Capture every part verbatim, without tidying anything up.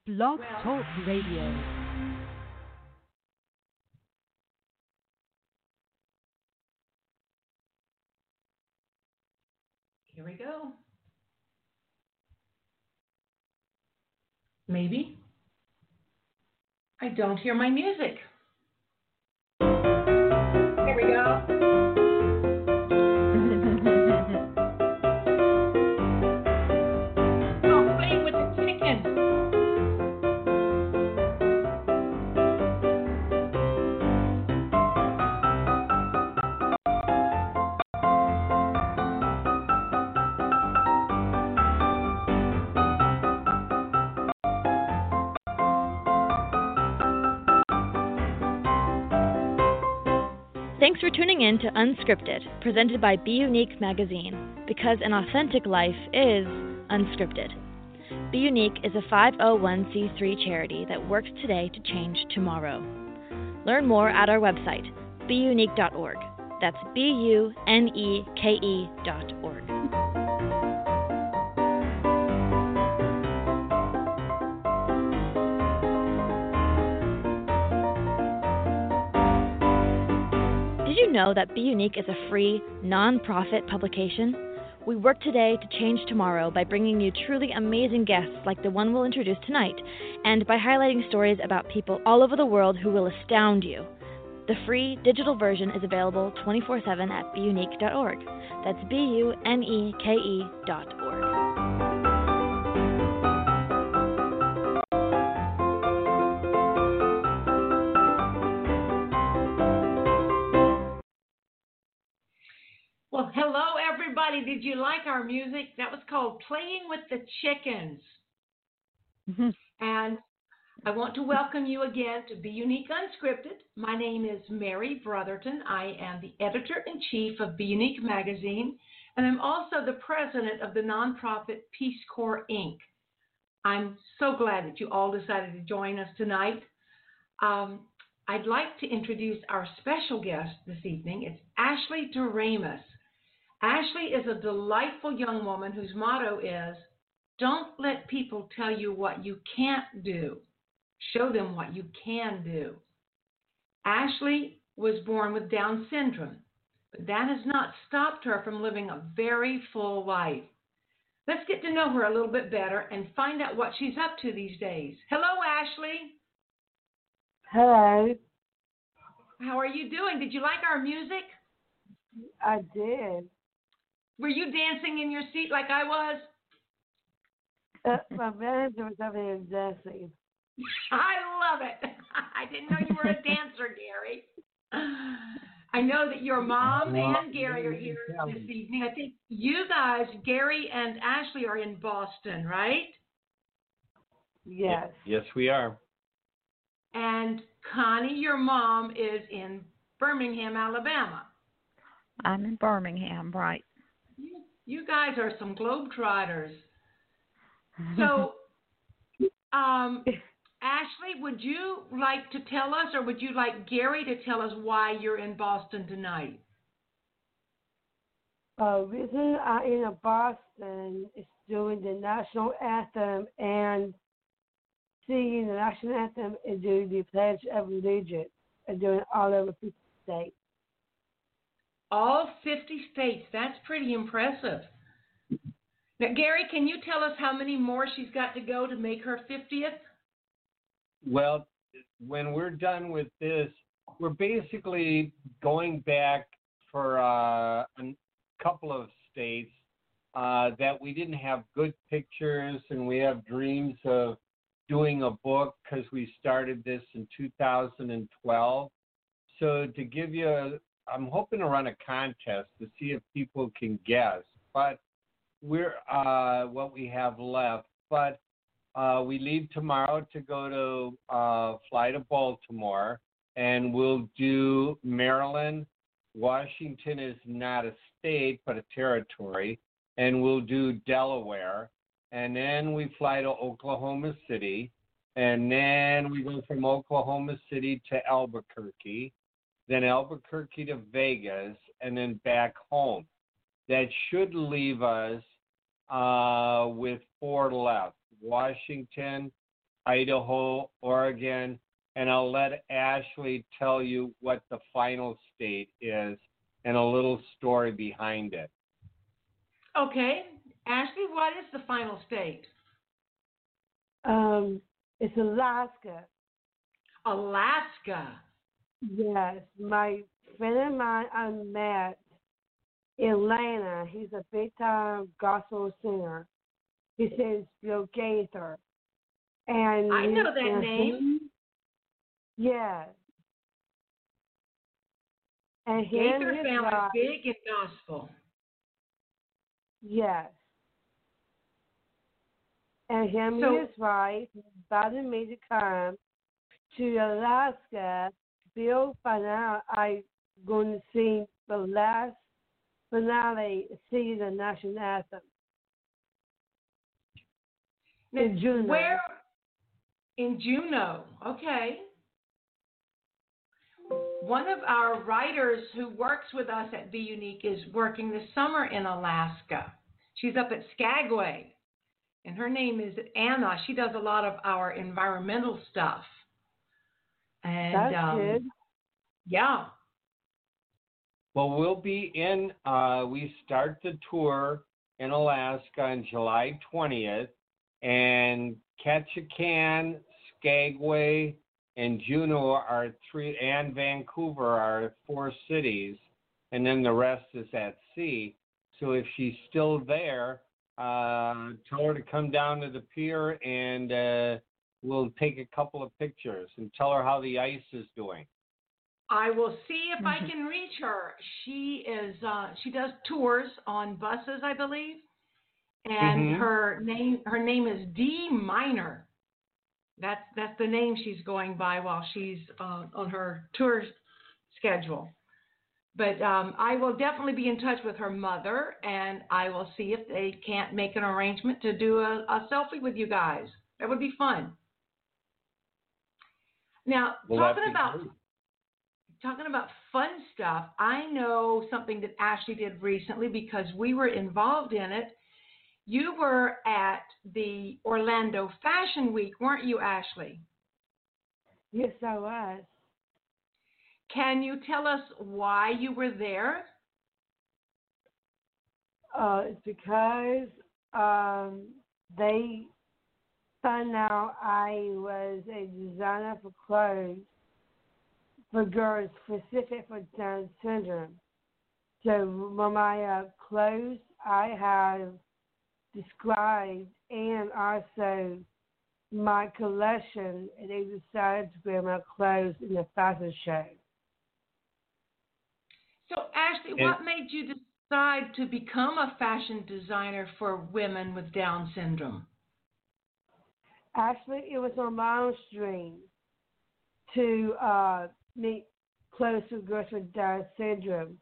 Blog Talk Radio. Here we go. Maybe. I don't hear my music. Here we go. Oh, playing with the chicken. Thanks for tuning in to Unscripted, presented by Be Unique Magazine, because an authentic life is unscripted. Be Unique is a five oh one c three charity that works today to change tomorrow. Learn more at our website, be unique dot org. That's B U N E K E dot org. Did you know that Be Unique is a free, non-profit publication? We work today to change tomorrow by bringing you truly amazing guests like the one we'll introduce tonight, and by highlighting stories about people all over the world who will astound you. The free digital version is available twenty-four seven at be unique dot org. That's B U N E K E dot org. Well, hello, everybody. Did you like our music? That was called Playing with the Chickens. Mm-hmm. And I want to welcome you again to Be Unique Unscripted. My name is Mary Brotherton. I am the editor-in-chief of Be Unique Magazine, and I'm also the president of the nonprofit Peace Corps, Incorporated. I'm so glad that you all decided to join us tonight. Um, I'd like to introduce our special guest this evening. It's Ashley Doremus. Ashley is a delightful young woman whose motto is, don't let people tell you what you can't do. Show them what you can do. Ashley was born with Down syndrome, but that has not stopped her from living a very full life. Let's get to know her a little bit better and find out what she's up to these days. Hello, Ashley. Hello. How are you doing? Did you like our music? I did. Were you dancing in your seat like I was? Uh, my manager was over here dancing. I love it. I didn't know you were a dancer, Gary. I know that your mom and Gary are here this evening. I think you guys, Gary and Ashley, are in Boston, right? Yes. Yes, we are. And Connie, your mom, is in Birmingham, Alabama. I'm in Birmingham, right. You, you guys are some globetrotters. So, um, Ashley, would you like to tell us, or would you like Gary to tell us why you're in Boston tonight? Uh, reason I'm in Boston is doing the national anthem and singing the national anthem and doing the Pledge of Allegiance and doing all over fifty states. All fifty states. That's pretty impressive. Now, Gary, can you tell us how many more she's got to go to make her fiftieth? Well, when we're done with this, we're basically going back for uh, a couple of states uh, that we didn't have good pictures, and we have dreams of doing a book because we started this in two thousand twelve. So to give you a, I'm hoping to run a contest to see if people can guess, but we're uh, what we have left. But uh, we leave tomorrow to go to uh, fly to Baltimore, and we'll do Maryland. Washington is not a state, but a territory, and we'll do Delaware. And then we fly to Oklahoma City, and then we go from Oklahoma City to Albuquerque, then Albuquerque to Vegas, and then back home. That should leave us uh, with four left: Washington, Idaho, Oregon, and I'll let Ashley tell you what the final state is and a little story behind it. Okay. Ashley, what is the final state? Um, it's Alaska. Alaska. Yes, my friend of mine I met in Atlanta. He's a big time gospel singer. His name is Bill Gaither. And I know that and name. He, yes. And him Gaither and his family wife, big in gospel. yes. And him So- and his wife invited me to come to Alaska. Bill found out I going to sing the last finale, singing the national anthem. Now, In Juneau. Where? In Juneau. Okay. One of our writers who works with us at Be Unique is working this summer in Alaska. She's up at Skagway, and her name is Anna. She does a lot of our environmental stuff. And That's um, good. Yeah. Well, we'll be in, uh, we start the tour in Alaska on July twentieth, and Ketchikan, Skagway, and Juneau are three, and Vancouver are four cities, and then the rest is at sea. So if she's still there, uh, tell her to come down to the pier, and uh, we'll take a couple of pictures and tell her how the ice is doing. I will see if I can reach her. She is uh, she does tours on buses, I believe, and Mhm. her name her name is Dee Minor. That's that's the name she's going by while she's uh, on her tour schedule. But um, I will definitely be in touch with her mother, and I will see if they can't make an arrangement to do a, a selfie with you guys. That would be fun. Now, Well, talking that'd be about great. talking about fun stuff, I know something that Ashley did recently because we were involved in it. You were at the Orlando Fashion Week, weren't you, Ashley? Yes, I was. Can you tell us why you were there? Uh, it's because um, they found out I was a designer for clothes for girls specific for Down syndrome. So for my uh, clothes, I have described and also my collection, and they decided to wear my clothes in the fashion show. So, Ashley, And- what made you decide to become a fashion designer for women with Down syndrome? Actually, it was on my own stream to uh, meet close to girls with Down syndrome.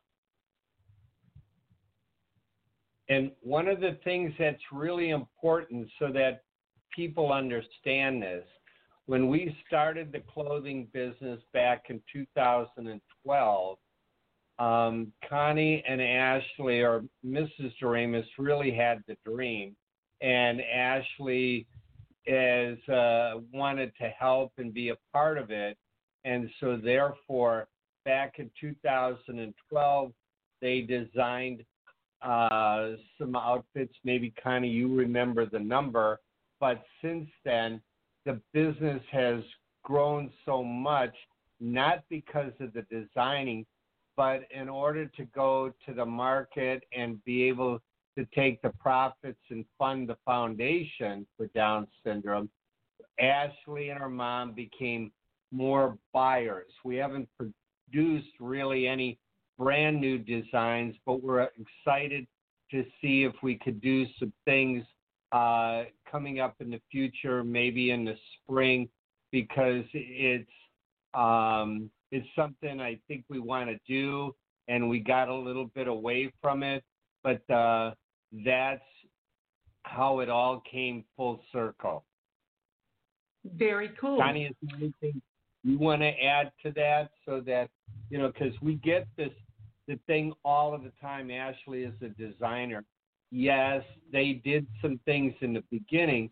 And one of the things that's really important so that people understand this, when we started the clothing business back in two thousand twelve, um, Connie and Ashley, or Missus Doremus, really had the dream. And Ashley is uh, wanted to help and be a part of it. And so therefore, back in two thousand twelve, they designed uh, some outfits. Maybe Connie, you remember the number, but since then, the business has grown so much, not because of the designing, but in order to go to the market and be able to take the profits and fund the foundation for Down syndrome, Ashley and her mom became more buyers. We haven't produced really any brand new designs, but we're excited to see if we could do some things uh, coming up in the future, maybe in the spring, because it's um, it's something I think we want to do, and we got a little bit away from it, but uh, that's how it all came full circle. Very cool. Connie, is there anything you want to add to that, so that, you know, because we get this the thing all of the time, Ashley is a designer. Yes, they did some things in the beginning,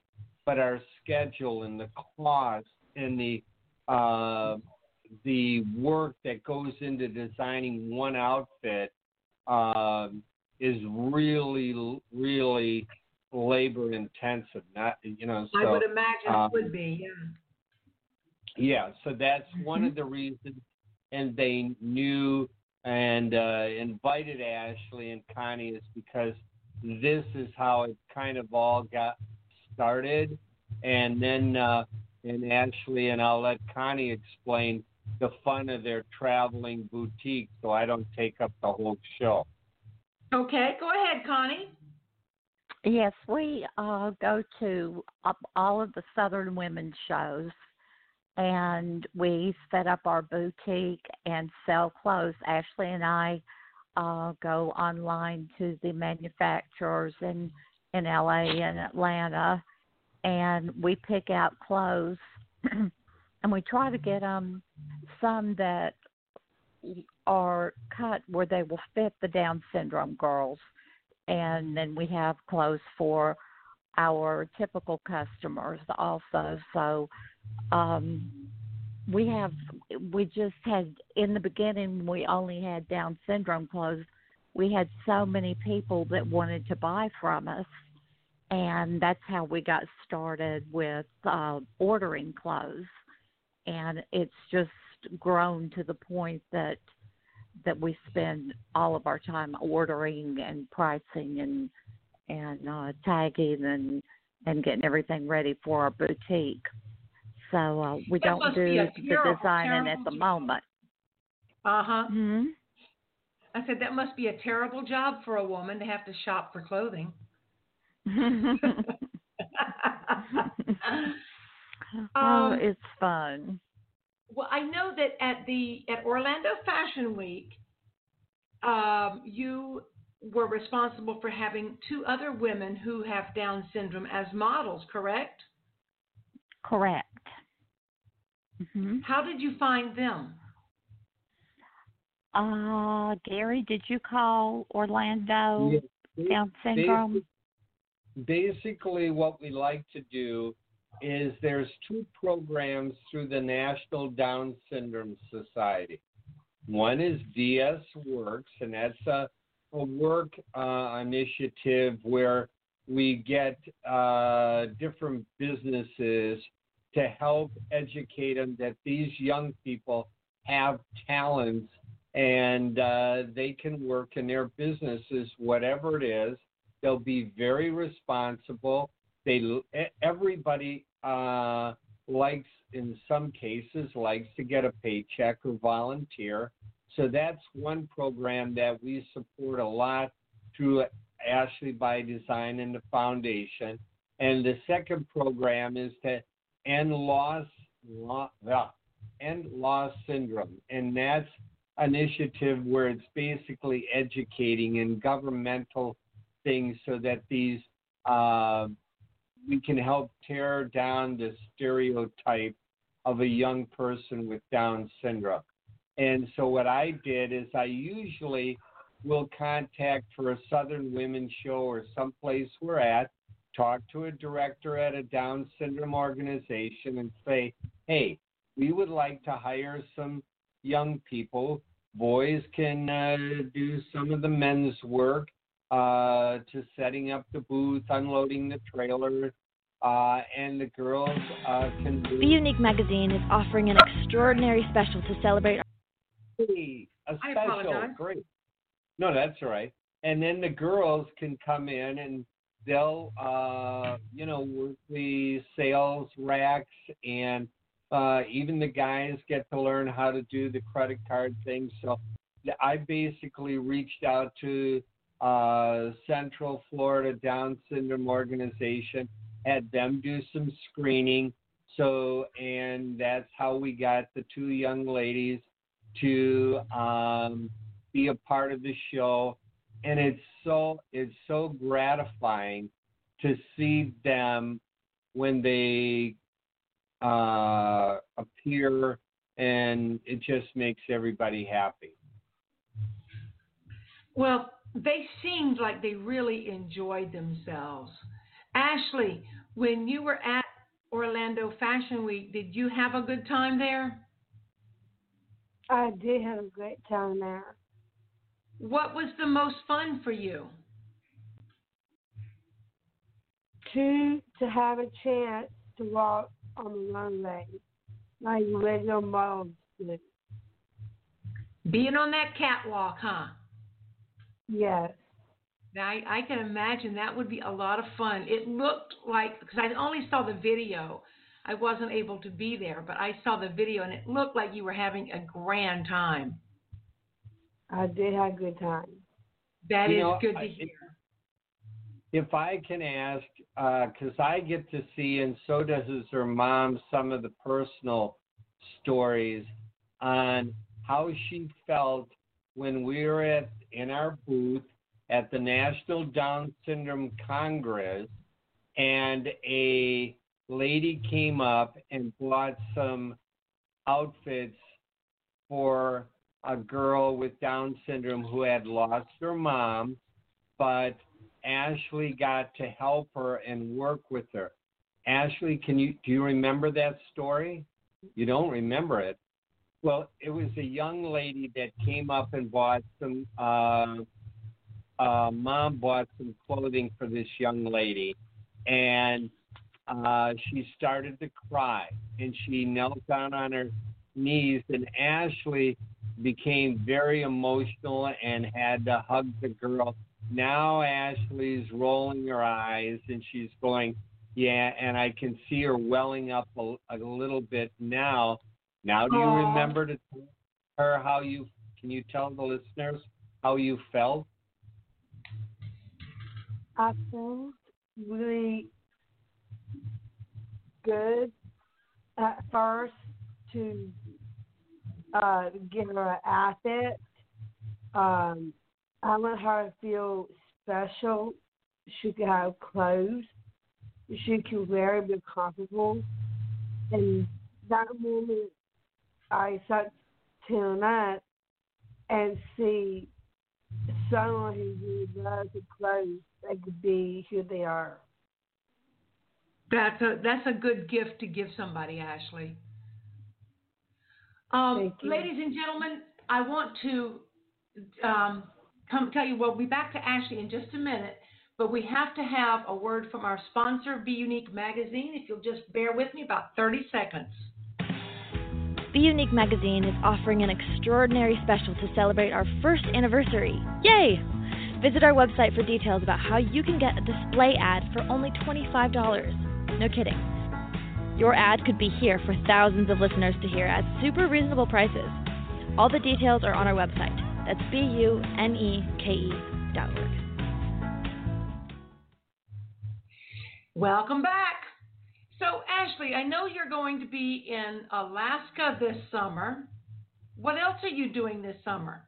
but our schedule and the cost and the uh, the work that goes into designing one outfit uh, is really, really labor intensive. Not, you know, so, I would imagine um, it would be, yeah. Yeah, so that's Mm-hmm. one of the reasons, and they knew and uh, invited Ashley and Connie is because this is how it kind of all got started, and then uh, and Ashley and I'll let Connie explain the fun of their traveling boutique, so I don't take up the whole show. Okay, go ahead, Connie. Yes, we uh, go to uh, all of the Southern Women's shows, and we set up our boutique and sell clothes. Ashley and I uh, go online to the manufacturers in, in L A and Atlanta, and we pick out clothes, and we try to get them some that are cut where they will fit the Down syndrome girls. And then we have clothes for our typical customers also. So um, we have, we just had, in the beginning, we only had Down syndrome clothes. We had so many people that wanted to buy from us. And that's how we got started with uh, ordering clothes. And it's just grown to the point that that we spend all of our time ordering and pricing and and uh, tagging and and getting everything ready for our boutique. So uh, we That don't must do be a the terrible, designing at terrible the job. moment. Uh-huh. Mm-hmm. I said that must be a terrible job for a woman to have to shop for clothing. Oh, um, it's fun. Well, I know that at the at Orlando Fashion Week, um, you were responsible for having two other women who have Down syndrome as models, correct? Correct. Mm-hmm. How did you find them? Uh, Gary, did you call Orlando Yeah. Down syndrome? Basically, what we like to do is there's two programs through the National Down Syndrome Society. One is D S Works, and that's a, a work uh, initiative where we get uh, different businesses to help educate them that these young people have talents and uh, they can work in their businesses, whatever it is. They'll be very responsible. They everybody uh, likes, in some cases, likes to get a paycheck or volunteer. So that's one program that we support a lot through Ashley by Design and the foundation. And the second program is to end loss, loss, end loss syndrome, and that's an initiative where it's basically educating in governmental things so that these uh, we can help tear down the stereotype of a young person with Down syndrome. And so what I did is I usually will contact for a Southern Women's show or someplace we're at, talk to a director at a Down syndrome organization and say, hey, we would like to hire some young people. Boys can uh, do some of the men's work, uh, to setting up the booth, unloading the trailer, uh, and the girls uh, can do... Be Unique magazine is offering an extraordinary special to celebrate. Hey, a I special, apologize. great. No, that's all right. And then the girls can come in and they'll, uh, you know, work the sales racks, and uh, even the guys get to learn how to do the credit card thing. So I basically reached out to uh, Central Florida Down Syndrome Organization, had them do some screening. So, and that's how we got the two young ladies to um, be a part of the show. And it's so it's so gratifying to see them when they uh, appear, and it just makes everybody happy. Well, they seemed like they really enjoyed themselves. Ashley, when you were at Orlando Fashion Week, did you have a good time there? I did have a great time there. What was the most fun for you? To to have a chance to walk on the runway like regular models do. Being on that catwalk, huh? Yes. Now, I, I can imagine that would be a lot of fun. It looked like, because I only saw the video, I wasn't able to be there, but I saw the video and it looked like you were having a grand time. I did have a good time. That You is know, good to I- hear. If I can ask, because I get to see, and so does her mom, some of the personal stories on how she felt when we were at in our booth at the National Down Syndrome Congress, and a lady came up and bought some outfits for a girl with Down syndrome who had lost her mom, but Ashley got to help her and work with her. Ashley, can you do you remember that story? You don't remember it. Well, it was a young lady that came up and bought some uh, uh, mom bought some clothing for this young lady, and uh, she started to cry, and she knelt down on her knees, and Ashley became very emotional and had to hug the girl. Now Ashley's rolling her eyes, and she's going, yeah, and I can see her welling up a, a little bit now. Now do you Aww. remember to tell her how you, can you tell the listeners how you felt? I felt really good at first to uh, give her an outfit. Um, I want her to feel special. She could have clothes. She could wear it, be comfortable. And that moment, I started to tune up and see someone who really loves the clothes that could be who they are. That's a that's a good gift to give somebody, Ashley. Um, Thank you. ladies and gentlemen, I want to um, come tell you, we'll be back to Ashley in just a minute, but we have to have a word from our sponsor, Be Unique Magazine. If you'll just bear with me about thirty seconds. Be Unique Magazine is offering an extraordinary special to celebrate our first anniversary. Yay! Visit our website for details about how you can get a display ad for only twenty-five dollars. No kidding. Your ad could be here for thousands of listeners to hear at super reasonable prices. All the details are on our website. That's B U N E K E dot org. Welcome back. So, Ashley, I know you're going to be in Alaska this summer. What else are you doing this summer?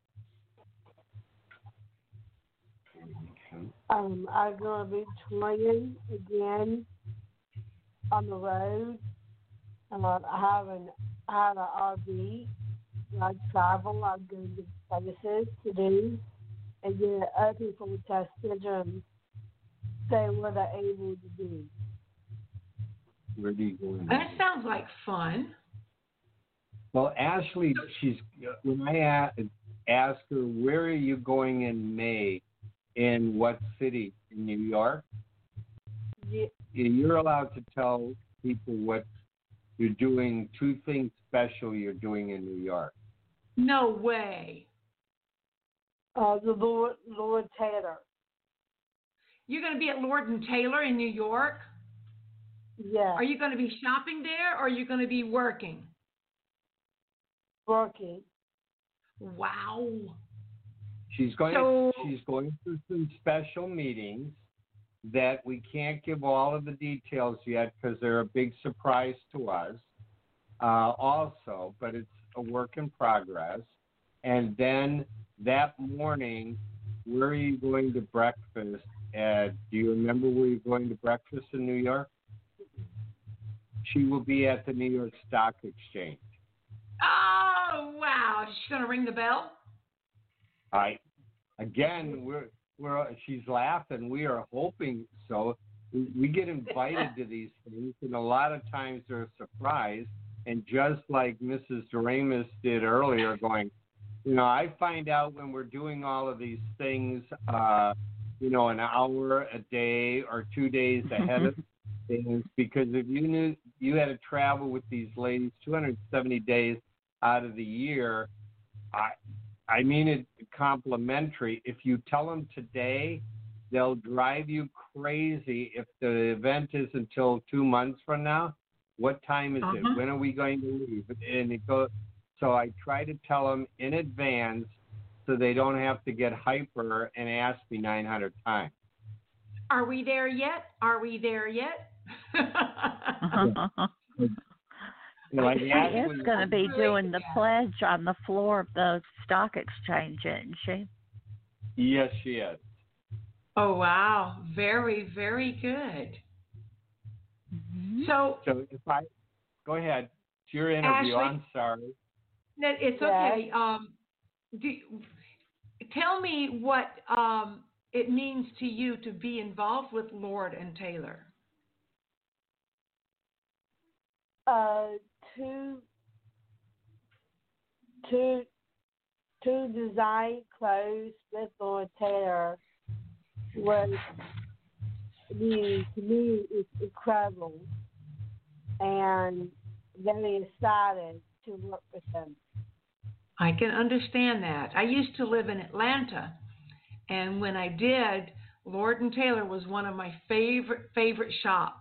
Um, I'm going to be touring again on the road. Um, I have an I have an R V. I travel. I go to places to do, and then other people with test syndrome say what they're able to do. Where do you go? That sounds like fun. Well, Ashley, she's when I a- ask her, where are you going in May? In what city? In New York? Yeah. You're allowed to tell people what you're doing, two things special you're doing in New York. No way. Uh, the Lord, Lord Taylor. You're going to be at Lord and Taylor in New York? Yeah. Are you going to be shopping there or are you going to be working? Working. Wow. She's going. So, she's going through some special meetings that we can't give all of the details yet because they're a big surprise to us. Uh, also, but it's a work in progress. And then that morning, where are you going to breakfast? At, do you remember where you're going to breakfast in New York? She will be at the New York Stock Exchange. oh, wow. She's going to ring the bell? I, again, we're we're she's laughing. We are hoping so. we, we get invited to these things, and a lot of times they're a surprise. And just like Missus Doremus did earlier, going, you know, I find out when we're doing all of these things, uh, you know, an hour, a day, or two days ahead of things, because if you knew you had to travel with these ladies two hundred seventy days out of the year, I, I mean it complimentary. If you tell them today, they'll drive you crazy if the event is until two months from now. What time is uh-huh. it? When are we going to leave? And it goes. So I try to tell them in advance so they don't have to get hyper and ask me nine hundred times. Are we there yet? Are we there yet? Like She's going to be doing the pledge on the floor of the stock exchange, isn't she? Yes, she is. Oh, wow. Very, very good. Mm-hmm. So, so if I go ahead, it's your interview. Ashley, I'm sorry. No, it's okay. Um, do, tell me what um, it means to you to be involved with Lord and Taylor. Uh, to to to design clothes with Lord Taylor was the to me it's incredible and very excited to work with him. I can understand that. I used to live in Atlanta, and when I did, Lord and Taylor was one of my favorite favorite shops.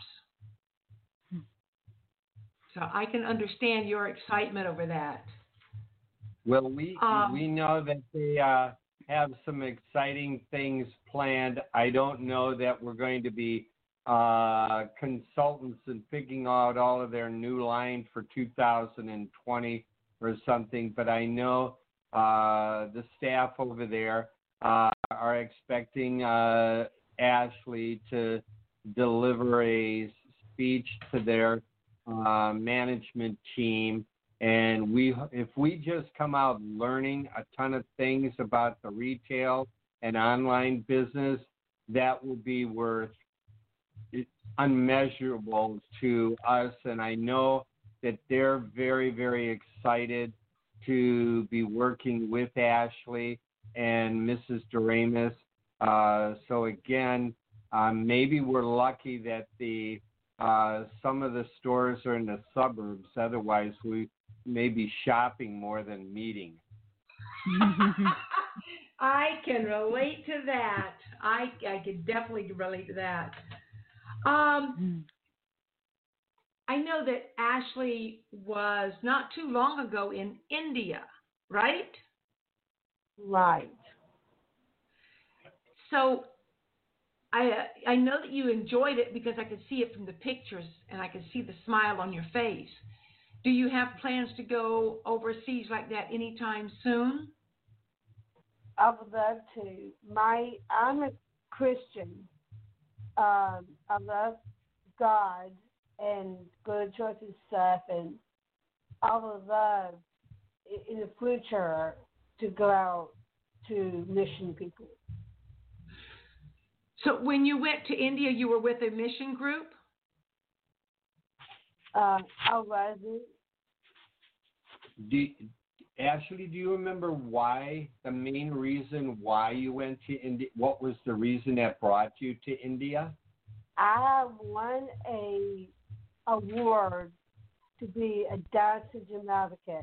So I can understand your excitement over that. Well, we um, we know that they uh, have some exciting things planned. I don't know that we're going to be uh, consultants and picking out all of their new line for two thousand twenty or something, but I know uh, the staff over there uh, are expecting uh, Ashley to deliver a speech to their uh, management team. And we, if we just come out learning a ton of things about the retail and online business, that will be worth unmeasurable to us. And I know that they're very, very excited to be working with Ashley and Missus Doremus. Uh, so again, um, maybe we're lucky that the uh, some of the stores are in the suburbs. Otherwise, we may be shopping more than meeting. I can relate to that. I I can definitely relate to that. Um, I know that Ashley was not too long ago in India, right? Right. So I I know that you enjoyed it because I could see it from the pictures and I could see the smile on your face. Do you have plans to go overseas like that anytime soon? I would love to. My I'm a Christian. Um, I love God and go to church and stuff, and I would love in the future to go out to mission people. So when you went to India, you were with a mission group? Uh, I wasn't. Do, Ashley, do you remember why, the main reason why you went to India? What was the reason that brought you to India? I won a award to be a Down syndrome advocate.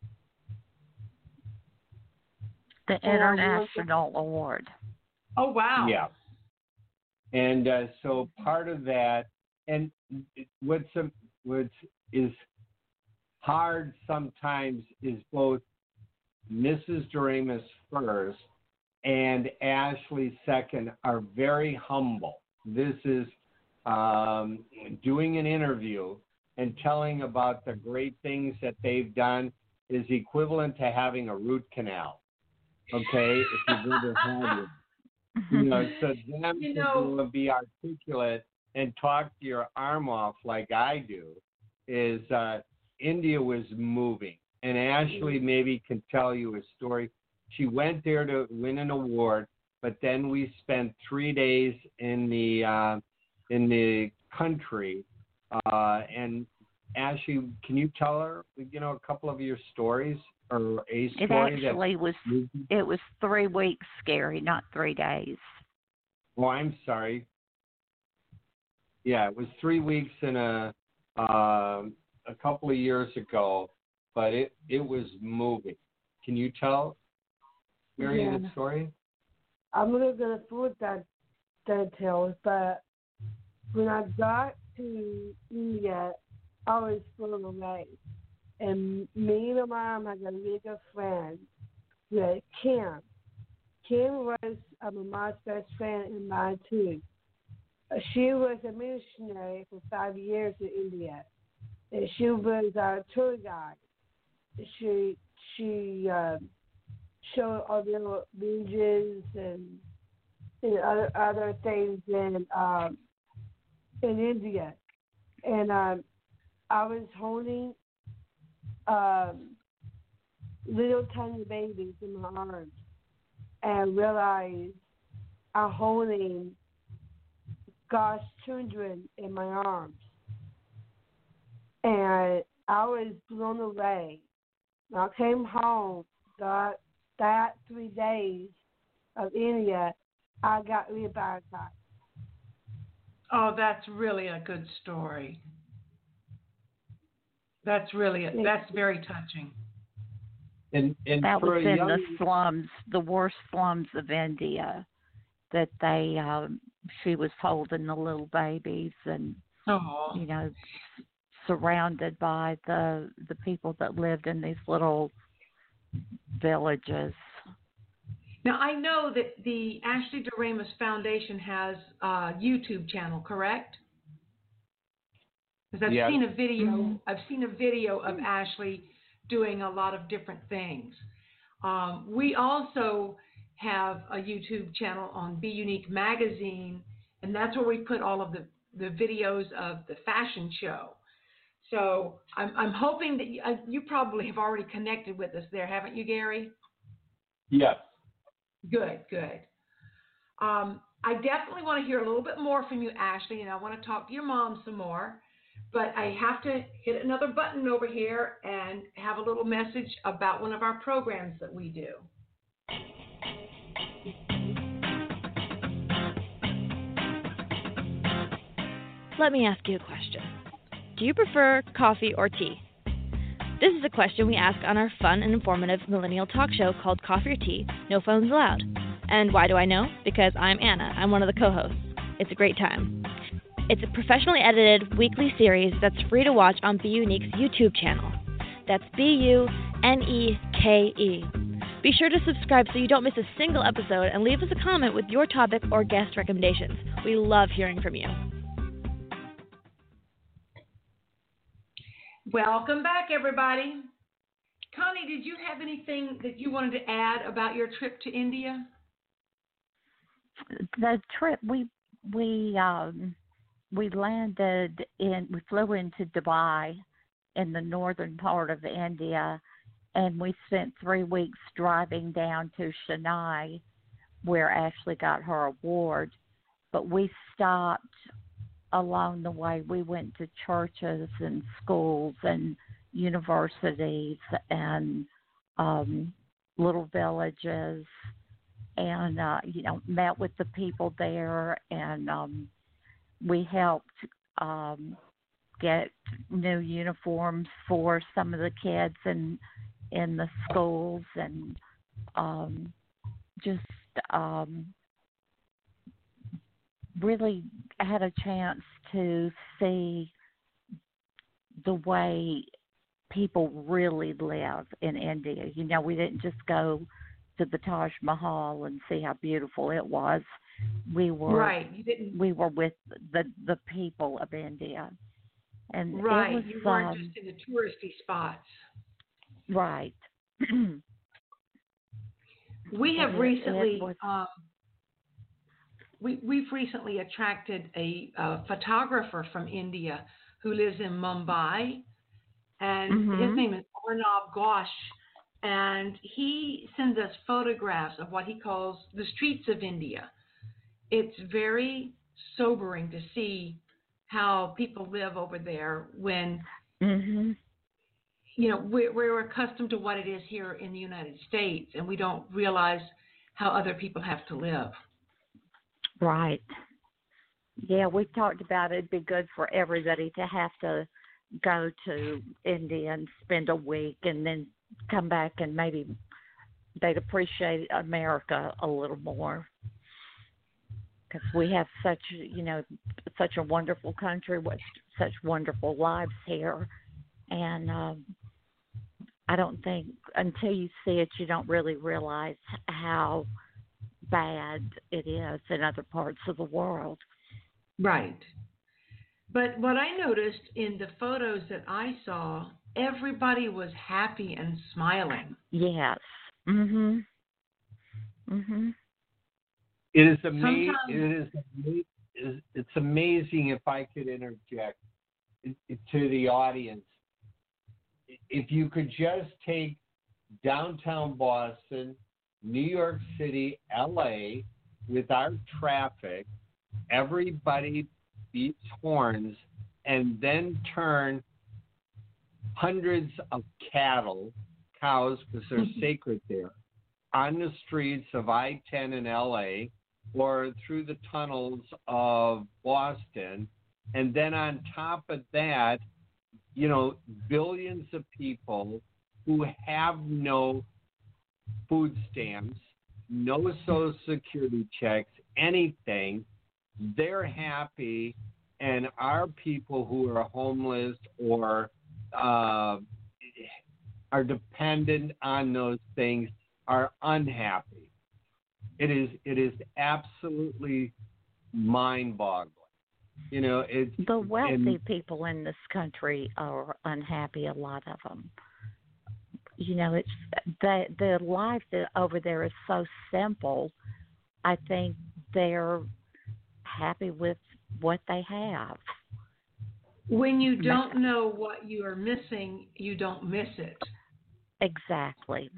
The International Award. Oh, wow. Yeah. And uh, so part of that, and what's, um, what's is hard sometimes is both Missus Doremus first and Ashley second are very humble. This is um, doing an interview and telling about the great things that they've done is equivalent to having a root canal. Okay, if you've ever had it. You know, so them you to know, go and be articulate and talk your arm off like I do is uh, India was moving. And Ashley maybe can tell you a story. She went there to win an award, but then we spent three days in the uh, in the country. Uh, and Ashley, can you tell her, you know, a couple of your stories or a It story actually was. It was three weeks, Gary, not three days. Oh, I'm sorry. Yeah, it was three weeks in a uh, a couple of years ago, but it it was moving. Can you tell Mary Yeah. the story? I'm not gonna put that details, but when I got to India, I was blown away. And me and my mom had a really good friend, with Kim. Kim was uh, my mom's best friend and mine too. Uh, She was a missionary for five years in India, and she was our tour guide. She she uh, showed all the little villages and and other other things in um, in India, and um, I was holding um, little tiny babies in my arms, and realized I'm holding God's children in my arms, and I was blown away. When I came home, that that three days of India, I got rebaptized. Oh, that's really a good story. That's really a, that's very touching. And and That for was a in young, the slums, the worst slums of India. That they, um, she was holding the little babies, and Oh. you know, surrounded by the the people that lived in these little villages. Now, I know that the Ashley Doremus Foundation has a YouTube channel, correct? Because I've Yes. seen a video. Mm-hmm. I've seen a video of Ashley doing a lot of different things. Um, we also have a YouTube channel on Be Unique Magazine, and that's where we put all of the, the videos of the fashion show. So I'm, I'm hoping that you, uh, you probably have already connected with us there, haven't you, Gary? Yes. Good, good. Um, I definitely want to hear a little bit more from you, Ashley, and I want to talk to your mom some more. But I have to hit another button over here and have a little message about one of our programs that we do. Let me ask you a question. Do you prefer coffee or tea? This is a question we ask on our fun and informative millennial talk show called Coffee or Tea, No Phones Allowed. And why do I know? Because I'm Anna. I'm one of the co-hosts. It's a great time. It's a professionally edited weekly series that's free to watch on Be Unique's YouTube channel. That's B U N E K E. Be sure to subscribe so you don't miss a single episode, and leave us a comment with your topic or guest recommendations. We love hearing from you. Welcome back, everybody. Connie, did you have anything that you wanted to add about your trip to India? The trip we we um, we landed in we flew into Dubai in the northern part of India, and we spent three weeks driving down to Chennai, where Ashley got her award. But we stopped along the way. We went to churches and schools and universities and um, little villages, and uh, you know, met with the people there, and um, we helped um, get new uniforms for some of the kids in in the schools, and um, just um, really had a chance to see the way people really live in India. You know, we didn't just go to the Taj Mahal and see how beautiful it was. We were right. You didn't. We were with the the people of India, and right. It was, you weren't um, just in the touristy spots. Right. We have it, recently. it was, um, We, we've recently attracted a, a photographer from India who lives in Mumbai, and mm-hmm. his name is Arnab Ghosh, and he sends us photographs of what he calls the streets of India. It's very sobering to see how people live over there when, mhm. you know, we're, we're accustomed to what it is here in the United States, and we don't realize how other people have to live. Right. Yeah, we talked about it'd be good for everybody to have to go to India and spend a week and then come back, and maybe they'd appreciate America a little more, because we have such, you know, such a wonderful country with such wonderful lives here. And um, I don't think until you see it, you don't really realize how bad it is in other parts of the world. Right. But what I noticed in the photos that I saw, everybody was happy and smiling. Yes. Mhm. Mhm. It is amazing. Sometimes- It is. ama- is- It's amazing. If I could interject it- it- to the audience, if you could just take downtown Boston, New York City, L A, with our traffic, everybody beats horns, and then turn hundreds of cattle, cows, because they're sacred there, on the streets of I ten in L A or through the tunnels of Boston. And then on top of that, you know, billions of people who have no food stamps, no Social Security checks, anything, they're happy. And our people who are homeless or uh, are dependent on those things are unhappy. It is it is absolutely mind-boggling. You know, it's The wealthy and, people in this country are unhappy. A lot of them. You know, it's the the life that over there is so simple. I think they're happy with what they have. When you don't know what you are missing, you don't miss it. Exactly.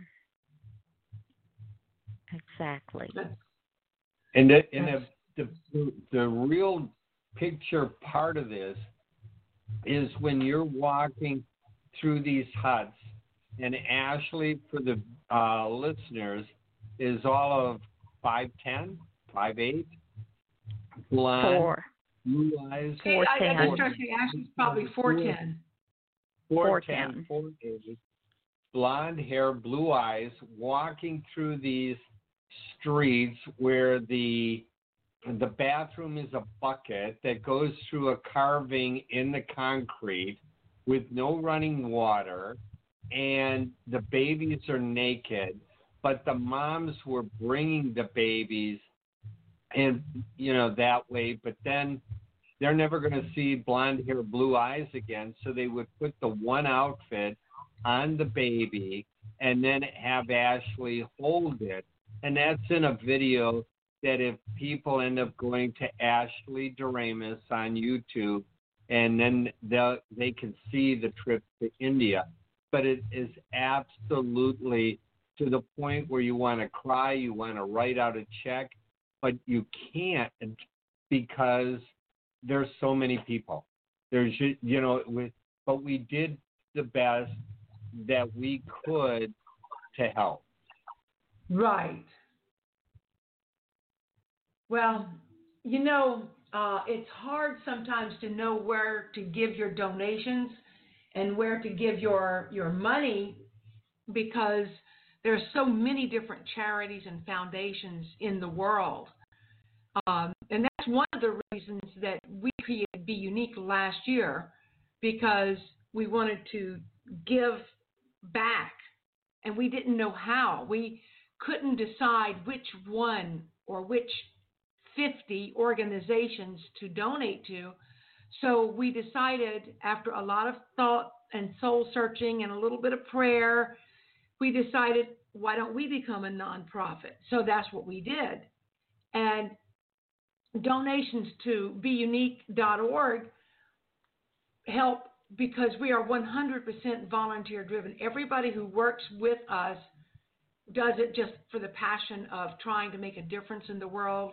Exactly. and the, and the, the the real picture part of this is when you're walking through these huts, and Ashley, for the uh, listeners, is all of five ten, five eight, blonde, Four. blue eyes. Hey, I, I just started saying Ashley's probably four ten. four ten, four eight, blonde hair, blue eyes, walking through these streets where the the bathroom is a bucket that goes through a carving in the concrete with no running water, and the babies are naked, but the moms were bringing the babies, and you know that way. But then they're never going to see blonde hair, blue eyes again, so they would put the one outfit on the baby and then have Ashley hold it. And that's in a video that if people end up going to Ashley Doremus on YouTube, and then they they can see the trip to India. But it is absolutely to the point where you want to cry, you want to write out a check, but you can't because there's so many people. There's, you know, we, but we did the best that we could to help. Right. Well, you know, uh, it's hard sometimes to know where to give your donations and where to give your your money, because there's so many different charities and foundations in the world. Um, and that's one of the reasons that we created Be Unique last year, because we wanted to give back, and we didn't know how. We couldn't decide which one or which fifty organizations to donate to. So we decided, after a lot of thought and soul searching and a little bit of prayer, we decided, why don't we become a nonprofit? So that's what we did. And donations to be unique dot org help because we are one hundred percent volunteer driven. Everybody who works with us does it just for the passion of trying to make a difference in the world.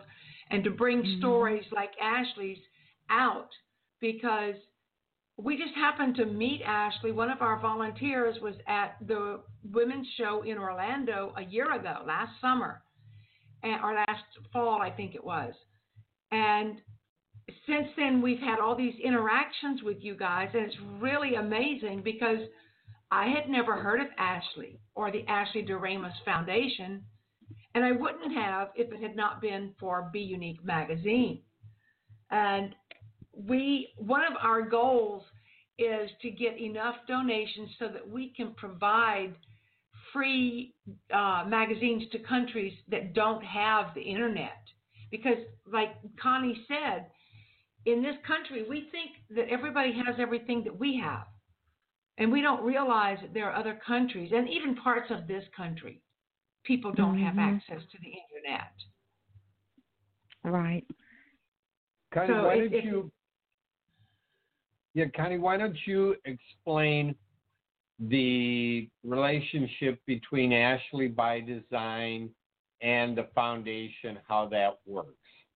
and to bring mm-hmm. stories like Ashley's out, because we just happened to meet Ashley. One of our volunteers was at the women's show in Orlando a year ago, last summer, or last fall, I think it was. And since then, we've had all these interactions with you guys, and it's really amazing because I had never heard of Ashley or the Ashley Doremus Foundation, and I wouldn't have if it had not been for Be Unique magazine. And we, one of our goals is to get enough donations so that we can provide free uh, magazines to countries that don't have the internet. Because like Connie said, in this country, we think that everybody has everything that we have. And we don't realize that there are other countries, and even parts of this country, people don't mm-hmm. have access to the internet. Right. Connie, so why if, don't if, you... Yeah, Connie, why don't you explain the relationship between Ashley by Design and the foundation, how that works?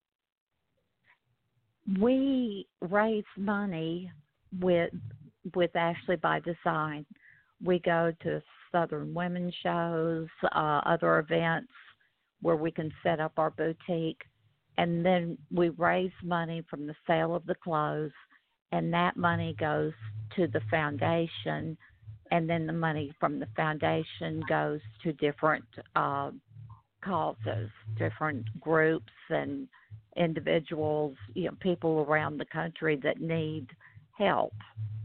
We raise money with with Ashley by Design. We go to Southern Women's shows, uh, other events where we can set up our boutique, and then we raise money from the sale of the clothes, and that money goes to the foundation, and then the money from the foundation goes to different uh, causes, different groups and individuals, you know, people around the country that need help.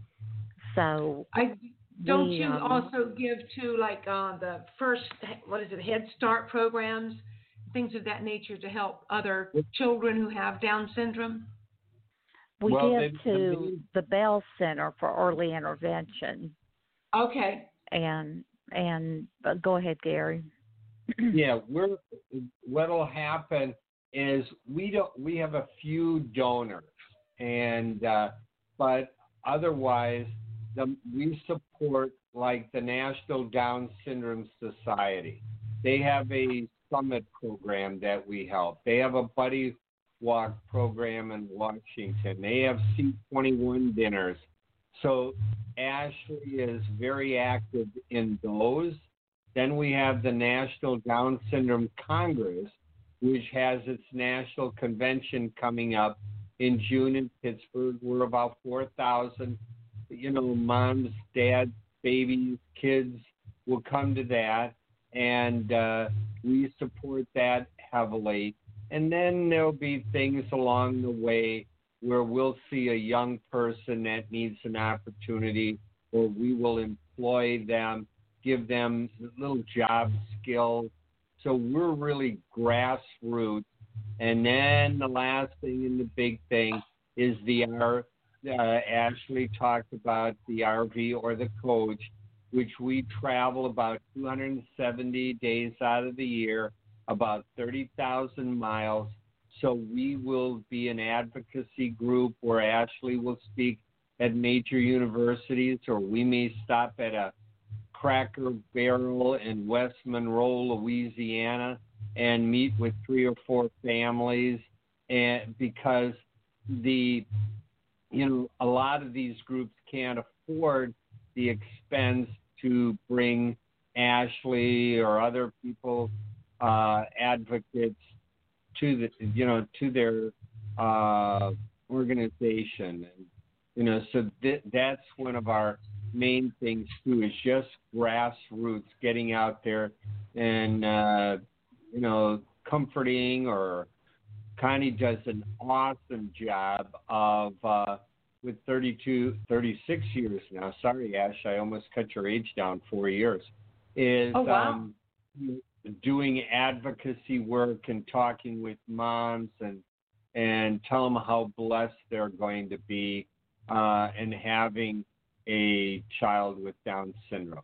So, I, don't we, you um, also give to like uh, the first, what is it, Head Start programs, things of that nature to help other children who have Down syndrome? We well, give they, to they, the Bell Center for Early Intervention. Okay. And and uh, go ahead, Gary. Yeah, we're. What'll happen is we don't. We have a few donors, and uh, but otherwise, the, we support like the National Down Syndrome Society. They have a summit program that we help. They have a buddy walk program in Washington. They have C twenty-one dinners. So Ashley is very active in those. Then we have the National Down Syndrome Congress, which has its national convention coming up in June in Pittsburgh. We're about four thousand, you know, moms, dads, babies, kids will come to that, and uh, we support that heavily. And then there'll be things along the way where we'll see a young person that needs an opportunity, or we will employ them, give them little job skills. So we're really grassroots. And then the last thing and the big thing is the R. Uh, Ashley talked about the R V or the coach, which we travel about two hundred seventy days out of the year, about thirty thousand miles. So we will be an advocacy group where Ashley will speak at major universities, or we may stop at a Cracker Barrel in West Monroe, Louisiana, and meet with three or four families. And because the, you know, a lot of these groups can't afford the expense to bring Ashley or other people, uh, advocates, to the, you know, to their uh, organization. And, you know, so th- that's one of our main things too, is just grassroots, getting out there and, uh, you know, comforting. Or Connie does an awesome job of, uh, with thirty-two, thirty-six years now. Sorry, Ash, I almost cut your age down four years. Is, oh, wow. um, doing advocacy work and talking with moms and and tell them how blessed they're going to be uh, and having a child with Down syndrome.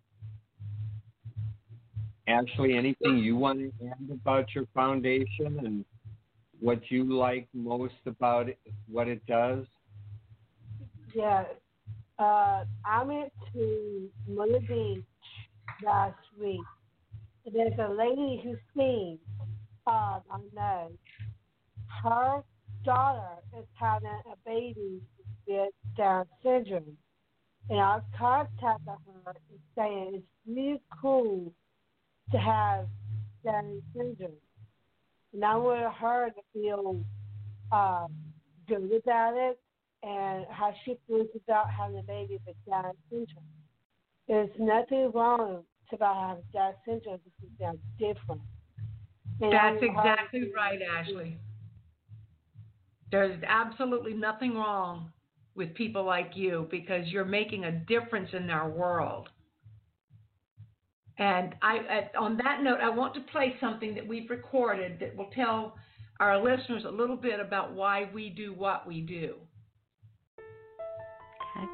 Ashley, anything you want to add about your foundation and what you like most about it, what it does? Yeah. Uh, I went to Myrtle Beach last week. There's a lady who sings, um, I know, her daughter is having a baby with Down syndrome. And I contacted her and saying it's really cool to have Down syndrome. And I wanted her to feel um, good about it and how she feels about having a baby with Down syndrome. There's nothing wrong about having Down syndrome because they're different. And That's exactly right, Ashley. There's absolutely nothing wrong with people like you because you're making a difference in our world. And I, on that note, I want to play something that we've recorded that will tell our listeners a little bit about why we do what we do. Okay.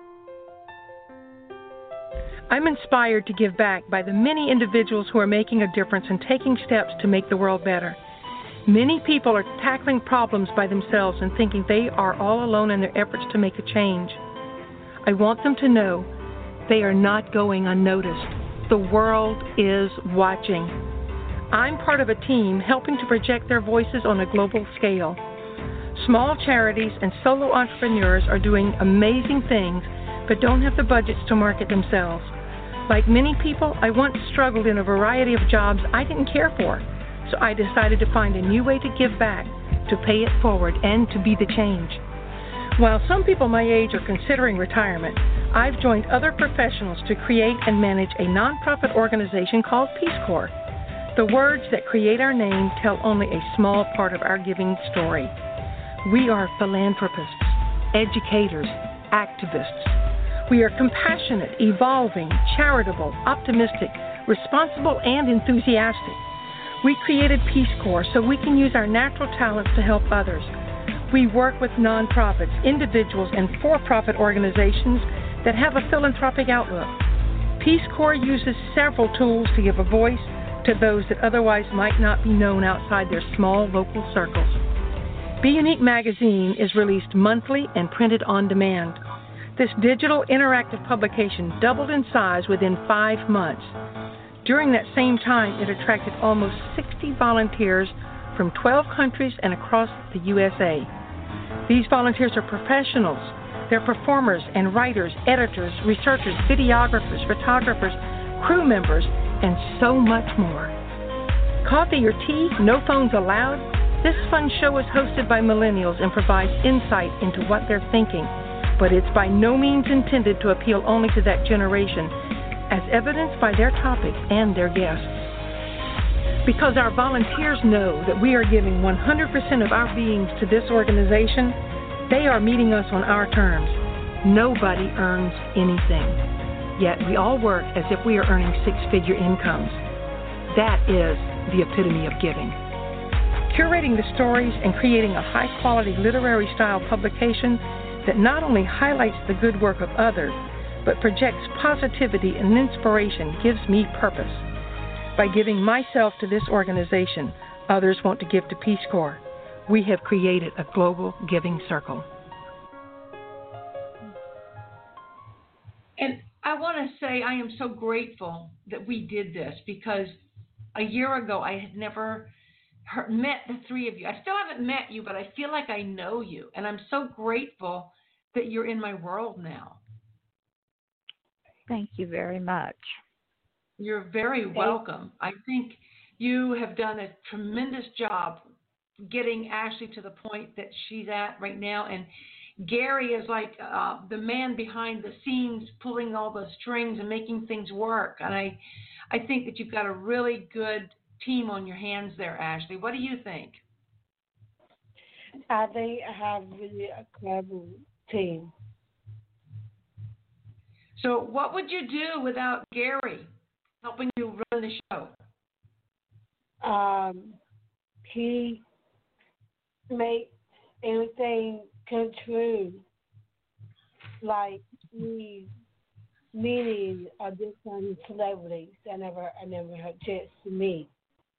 I'm inspired to give back by the many individuals who are making a difference and taking steps to make the world better. Many people are tackling problems by themselves and thinking they are all alone in their efforts to make a change. I want them to know they are not going unnoticed. The world is watching. I'm part of a team helping to project their voices on a global scale. Small charities and solo entrepreneurs are doing amazing things but don't have the budgets to market themselves. Like many people, I once struggled in a variety of jobs I didn't care for. So I decided to find a new way to give back, to pay it forward, and to be the change. While some people my age are considering retirement, I've joined other professionals to create and manage a nonprofit organization called Peace Corps. The words that create our name tell only a small part of our giving story. We are philanthropists, educators, activists. We are compassionate, evolving, charitable, optimistic, responsible, and enthusiastic. We created Peace Corps so we can use our natural talents to help others. We work with nonprofits, individuals, and for-profit organizations that have a philanthropic outlook. Peace Corps uses several tools to give a voice to those that otherwise might not be known outside their small local circles. Be Unique magazine is released monthly and printed on demand. This digital interactive publication doubled in size within five months. During that same time, it attracted almost sixty volunteers from twelve countries and across the U S A. These volunteers are professionals. They're performers and writers, editors, researchers, videographers, photographers, crew members, and so much more. Coffee or tea, no phones allowed? This fun show is hosted by millennials and provides insight into what they're thinking, but it's by no means intended to appeal only to that generation, as evidenced by their topics and their guests. Because our volunteers know that we are giving one hundred percent of our beings to this organization, they are meeting us on our terms. Nobody earns anything. Yet we all work as if we are earning six-figure incomes. That is the epitome of giving. Curating the stories and creating a high-quality literary-style publication that not only highlights the good work of others, but projects positivity and inspiration gives me purpose. By giving myself to this organization, others want to give to Peace Corps. We have created a global giving circle. And I want to say I am so grateful that we did this because a year ago I had never heard, met the three of you. I still haven't met you, but I feel like I know you. And I'm so grateful that you're in my world now. Thank you very much. You're very welcome. I think you have done a tremendous job getting Ashley to the point that she's at right now. And Gary is like uh, the man behind the scenes, pulling all the strings and making things work. And I, I think that you've got a really good team on your hands there, Ashley. What do you think? I think I have really a clever team. So what would you do without Gary helping you run the show? Um, he makes everything come true, like me meeting a different celebrities I never, I never had a chance to meet.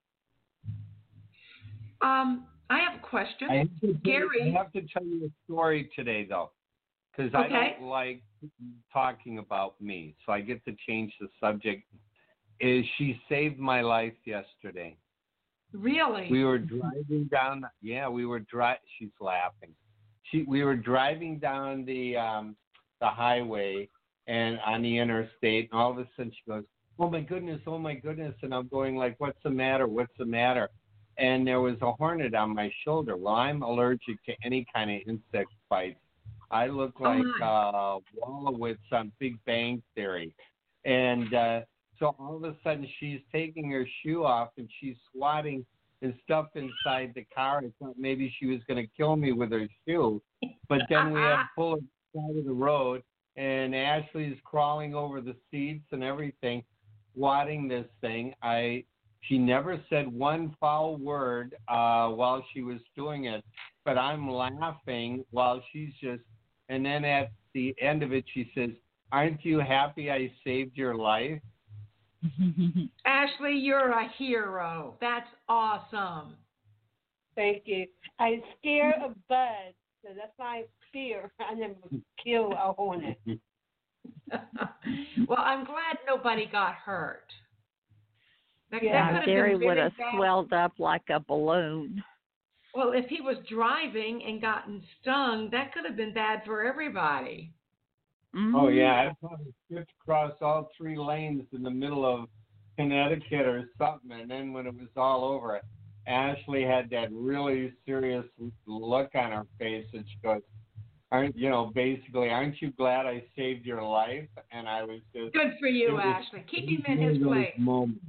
Um, I have a question. I have to, Gary. I have to tell you a story today, though, because Okay. I don't like talking about me, so I get to change the subject. Is she saved my life yesterday? Really? We were driving down. Yeah, we were driving. She's laughing. She. We were driving down the um, the highway and on the interstate, and all of a sudden she goes, "Oh my goodness! Oh my goodness!" And I'm going like, "What's the matter? What's the matter?" And there was a hornet on my shoulder. Well, I'm allergic to any kind of insect bites. I look like oh uh, Wallowitz on Big Bang Theory. And uh, so all of a sudden she's taking her shoe off and she's swatting and stuff inside the car. I thought maybe she was going to kill me with her shoe. But then we had to pull it side of the road, and Ashley's crawling over the seats and everything, swatting this thing. I She never said one foul word uh, while she was doing it, but I'm laughing while she's just, and then at the end of it, she says, "Aren't you happy I saved your life?" Ashley, you're a hero. That's awesome. Thank you. I'm scared of bugs, so that's my fear. I never kill a hornet. Well, I'm glad nobody got hurt. That, Yeah, that Gary would have bad. swelled up like a balloon. Well, if he was driving and gotten stung, that could have been bad for everybody. Mm-hmm. Oh, yeah. I probably skipped across all three lanes in the middle of Connecticut or something, and then when it was all over, Ashley had that really serious look on her face, and she goes, "Aren't you know, basically, aren't you glad I saved your life?" And I was just... Good for you, was, Ashley. Keep him in his place. Moments.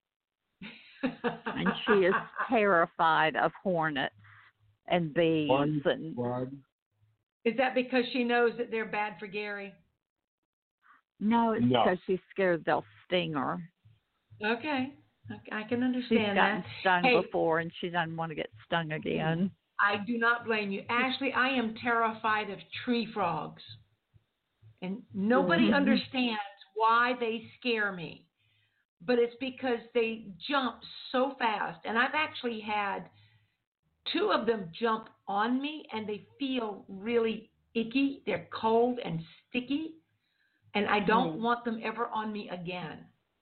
And she is terrified of hornets and bees. One, and one. Is that because she knows that they're bad for Gary? No, it's No. because she's scared they'll sting her. Okay. I can understand She's gotten that. stung Hey, before, and she doesn't want to get stung again. I do not blame you. Ashley, I am terrified of tree frogs. And nobody Mm-hmm. understands why they scare me. But it's because they jump so fast. And I've actually had two of them jump on me, and they feel really icky. They're cold and sticky. And I don't Mm. want them ever on me again.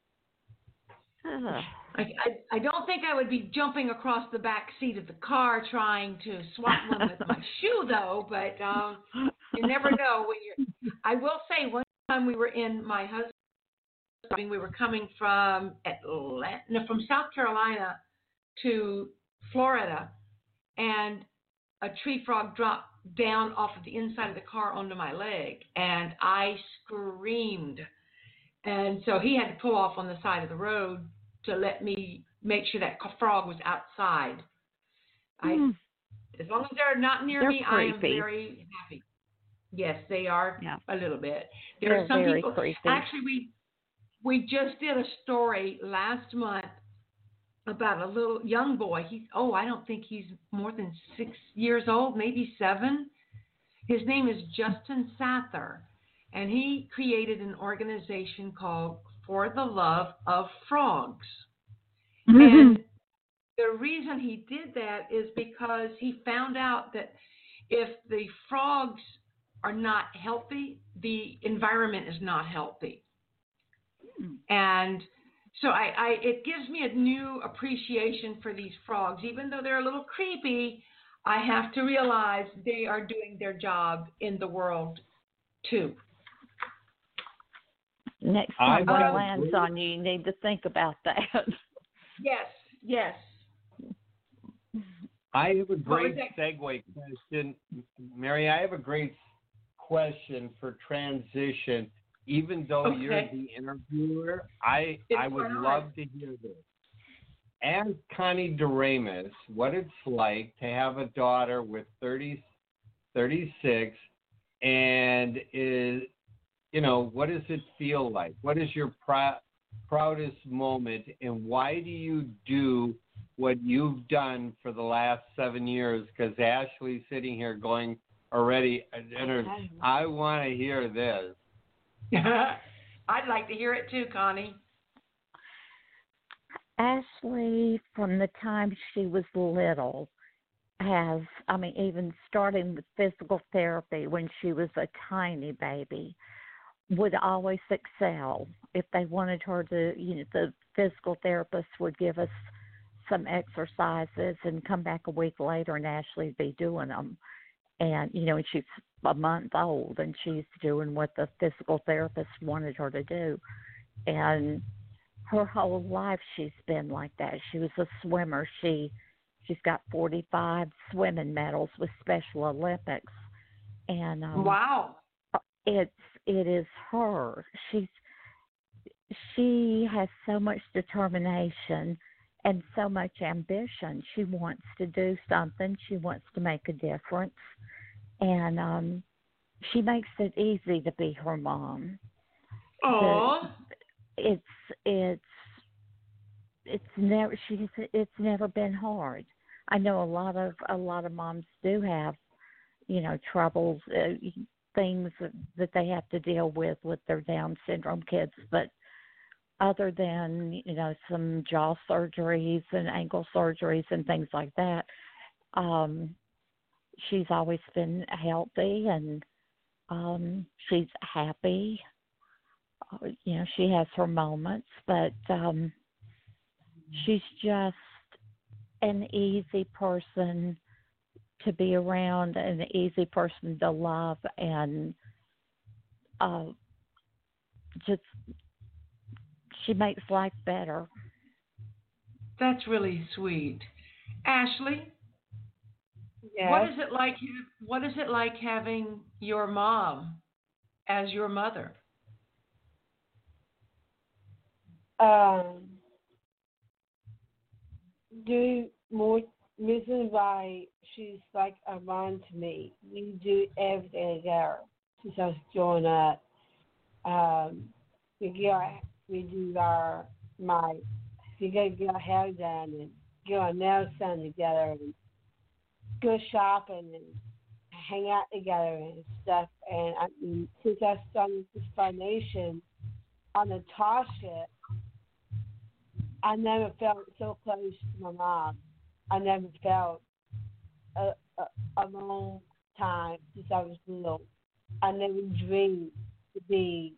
Ugh. I, I, I don't think I would be jumping across the back seat of the car trying to swat one with my shoe, though. But um, you never know when you're. I will say, one time we were in my husband's. We were coming from Atlanta, no, from South Carolina to Florida, and a tree frog dropped down off of the inside of the car onto my leg, and I screamed. And so he had to pull off on the side of the road to let me make sure that frog was outside. I, Mm. as long as they're not near They're me, I am creepy. very happy. Yes, they are Yeah. a little bit. There They're are some very people. creepy. Actually, we we just did a story last month about a little young boy. He's oh, I don't think he's more than six years old, maybe seven. His name is Justin Sather, and he created an organization called For the Love of Frogs. Mm-hmm. And the reason he did that is because he found out that if the frogs are not healthy, the environment is not healthy. And so I, I, it gives me a new appreciation for these frogs. Even though they're a little creepy, I have to realize they are doing their job in the world, too. Next I time one would lands agree. on you, you need to think about that. Yes, yes. I have a What was great that? segue question. Mary, I have a great question for transition. Even though Okay. you're the interviewer, I It's I would fine. love to hear this. Ask Connie Doremus what it's like to have a daughter with thirty, thirty-six, and is, you know, what does it feel like? What is your prou- proudest moment, and why do you do what you've done for the last seven years? Because Ashley's sitting here going already, and I want to hear this. I'd like to hear it too, Connie. Ashley, from the time she was little, has, I mean, even starting with physical therapy when she was a tiny baby, would always excel. If they wanted her to, you know, the physical therapist would give us some exercises and come back a week later and Ashley'd be doing them. And, you know, and she's a month old and she's doing what the physical therapist wanted her to do. And her whole life she's been like that. She was a swimmer. She, she's got forty-five swimming medals with Special Olympics. And um, wow. It's, it is her. She's, she has so much determination and so much ambition. She wants to do something. She wants to make a difference. And um, she makes it easy to be her mom. Oh, it's it's it's never she's it's never been hard. I know a lot of a lot of moms do have, you know, troubles, uh, things that they have to deal with with their Down syndrome kids, but other than, you know, some jaw surgeries and ankle surgeries and things like that, um, she's always been healthy and um, she's happy. Uh, you know, she has her moments, but um, she's just an easy person to be around, an easy person to love, and uh, just she makes life better. That's really sweet. Ashley, Yes. what is it like? What is it like having your mom as your mother? Um, do more reason why she's like a mom to me. We do everything together since I was growing up. Um, we get our, we do our my we gotta get our hair done and get our nails done together and go shopping and hang out together and stuff. And I mean, since I started this foundation on Natasha, I never felt so close to my mom. I never felt a, a, a long time since I was little. I never dreamed to be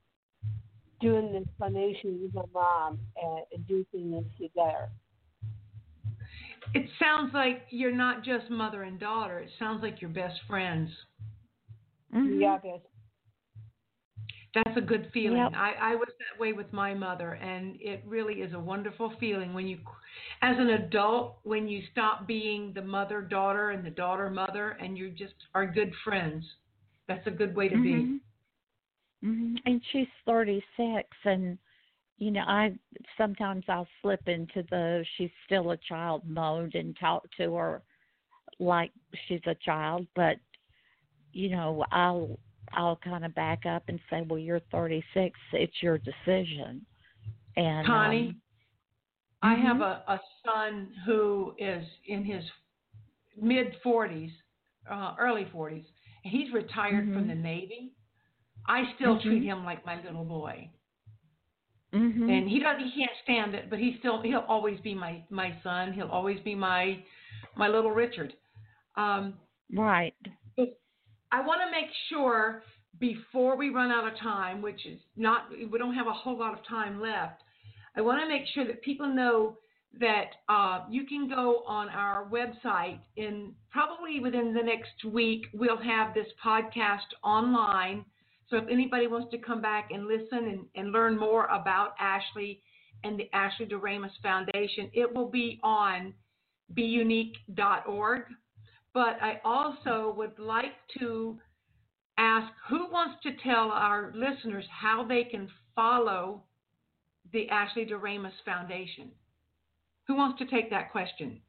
doing this foundation with my mom and, and do things together. It sounds like you're not just mother and daughter. It sounds like you're best friends. Mm-hmm. Yeah, best. That's a good feeling. Yep. I, I was that way with my mother, and it really is a wonderful feeling when you, as an adult, when you stop being the mother-daughter and the daughter-mother, and you just are good friends. That's a good way to Mm-hmm. be. Mm-hmm. And she's thirty-six, and you know, I sometimes I'll slip into the she's still a child mode and talk to her like she's a child, but you know, I'll I'll kind of back up and say, well, you're thirty-six, it's your decision. And Connie, um, I mm-hmm. have a, a son who is in his mid forties, uh, early forties. He's retired mm-hmm. from the Navy. I still mm-hmm. treat him like my little boy. Mm-hmm. And he doesn't, he can't stand it, but he still, he'll always be my, my son. He'll always be my, my little Richard. Um, right. I want to make sure before we run out of time, which is not, we don't have a whole lot of time left. I want to make sure that people know that uh, you can go on our website in probably within the next week. We'll have this podcast online. So if anybody wants to come back and listen and, and learn more about Ashley and the Ashley Doremus Foundation, it will be on be unique dot org. But I also would like to ask who wants to tell our listeners how they can follow the Ashley Doremus Foundation. Who wants to take that question?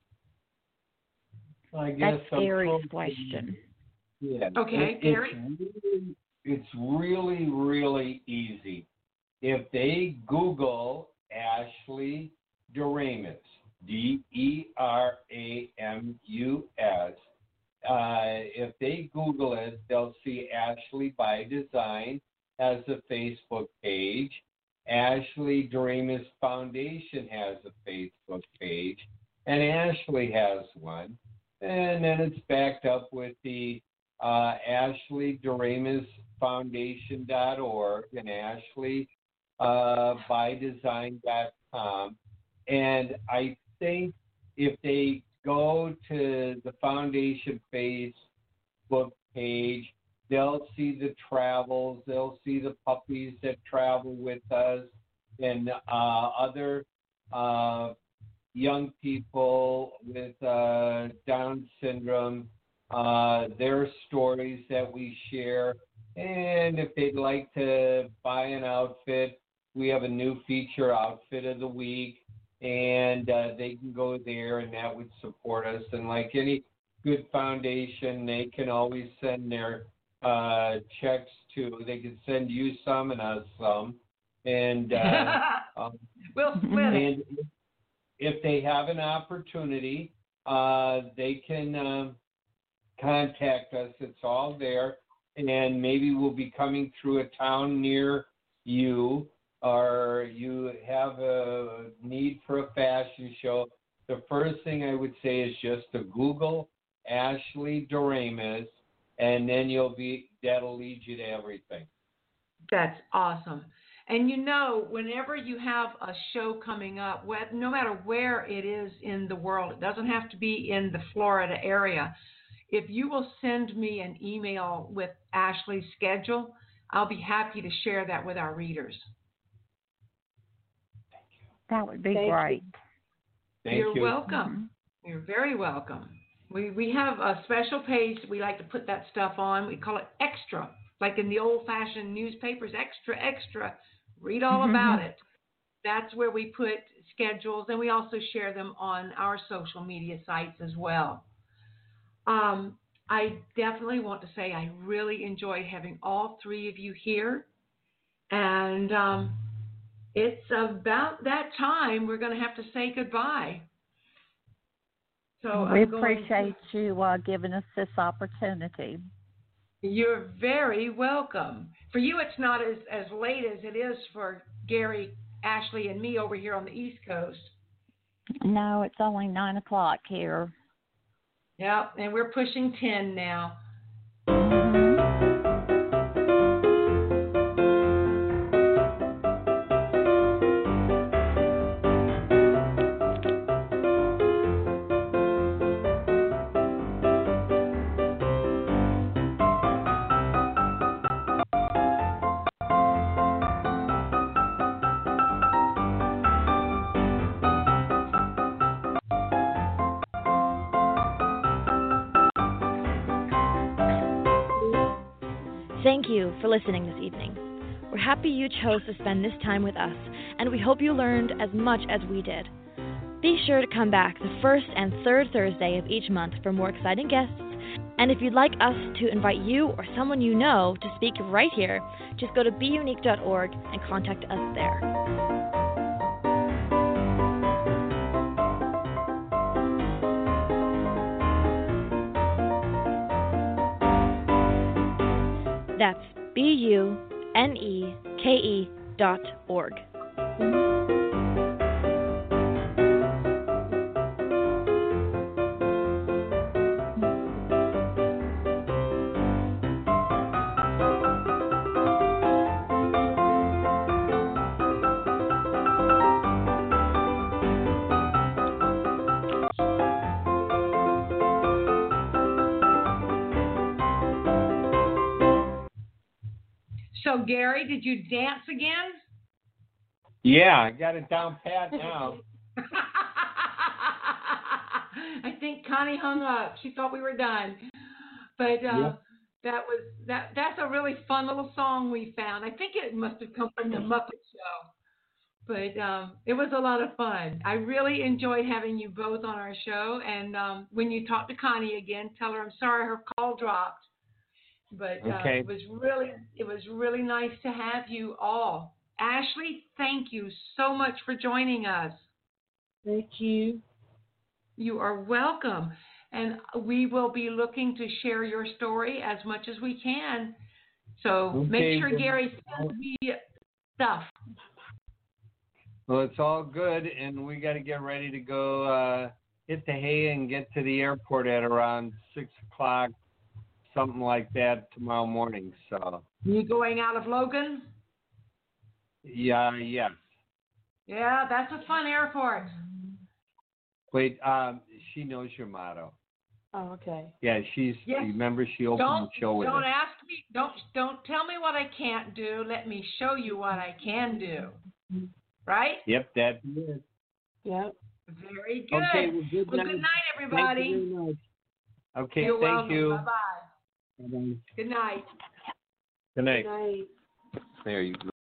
I guess That's Gary's question. Yeah. Okay, it, Gary. It's really, it's really, really easy. If they Google Ashley Doremus, D E R A M U S, uh, if they Google it, they'll see Ashley by Design has a Facebook page. Ashley Doremus Foundation has a Facebook page, and Ashley has one. And then it's backed up with the uh, Ashley Doremus Foundation dot org and Ashley uh, by Design dot com. And I thing, if they go to the foundation Facebook page, they'll see the travels, they'll see the puppies that travel with us, and uh, other uh, young people with uh, Down syndrome, uh, their stories that we share. And if they'd like to buy an outfit, we have a new feature, Outfit of the Week, and uh, they can go there, and that would support us. And like any good foundation, they can always send their uh, checks to, they can send you some and us some. And uh, um, we'll split it. And if they have an opportunity, uh, they can um, contact us. It's all there. And maybe we'll be coming through a town near you, or you have a need for a fashion show. The first thing I would say is just to Google Ashley Doremus, and then you'll be, that'll lead you to everything. That's awesome. And you know, whenever you have a show coming up, no matter where it is in the world, it doesn't have to be in the Florida area. If you will send me an email with Ashley's schedule, I'll be happy to share that with our readers. That would be Thank great. You. Thank You're you. welcome. Mm-hmm. You're very welcome. We we have a special page that we like to put that stuff on. We call it Extra, like in the old-fashioned newspapers, Extra, Extra. Read all Mm-hmm. about it. That's where we put schedules, and we also share them on our social media sites as well. Um, I definitely want to say I really enjoyed having all three of you here. And um, it's about that time we're going to have to say goodbye. So we I'm going appreciate to, you uh, giving us this opportunity. You're very welcome. For you, it's not as, as late as it is for Gary, Ashley, and me over here on the East Coast. No, it's only nine o'clock here. Yep, and we're pushing ten now. Thank you for listening this evening. We're happy you chose to spend this time with us, and we hope you learned as much as we did. Be sure to come back the first and third Thursday of each month for more exciting guests, and if you'd like us to invite you or someone you know to speak right here, just go to be unique dot org and contact us there. That's B U N E K E dot org. So, Gary, did you dance again? Yeah, I got it down pat now. I think Connie hung up. She thought we were done. But uh, Yep. that was that. That's a really fun little song we found. I think it must have come from the Muppet Show. But um, it was a lot of fun. I really enjoyed having you both on our show. And um, when you talk to Connie again, tell her I'm sorry her call dropped. But uh, Okay. it was really, it was really nice to have you all. Ashley, thank you so much for joining us. Thank you. You are welcome. And we will be looking to share your story as much as we can. So Okay, make sure well- Gary sends me stuff. Well, it's all good, and we got to get ready to go uh, hit the hay and get to the airport at around six o'clock, something like that, tomorrow morning. So. You going out of Logan? Yeah, yeah. Yeah, that's a fun airport. Wait, um, she knows your motto. Oh, okay. Yeah, she's. Yes. Remember, she opened Don't, the show with don't it. ask me. Don't don't tell me what I can't do. Let me show you what I can do. Right? Yep, that's it. Yep. Very good. Okay, well, good well, night. good night, everybody. Thank you very much. Okay, You're thank welcome. you. Bye-bye. Bye-bye. Good night. Good night. Good night. There you go.